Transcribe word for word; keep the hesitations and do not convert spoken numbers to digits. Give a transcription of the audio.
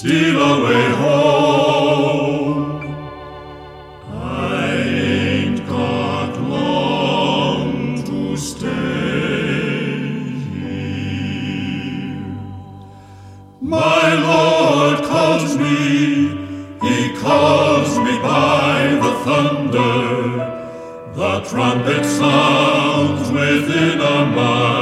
steal away home. I ain't got long to stay here. My Lord calls me, He calls me by the thunder. The trumpet sounds within a mile.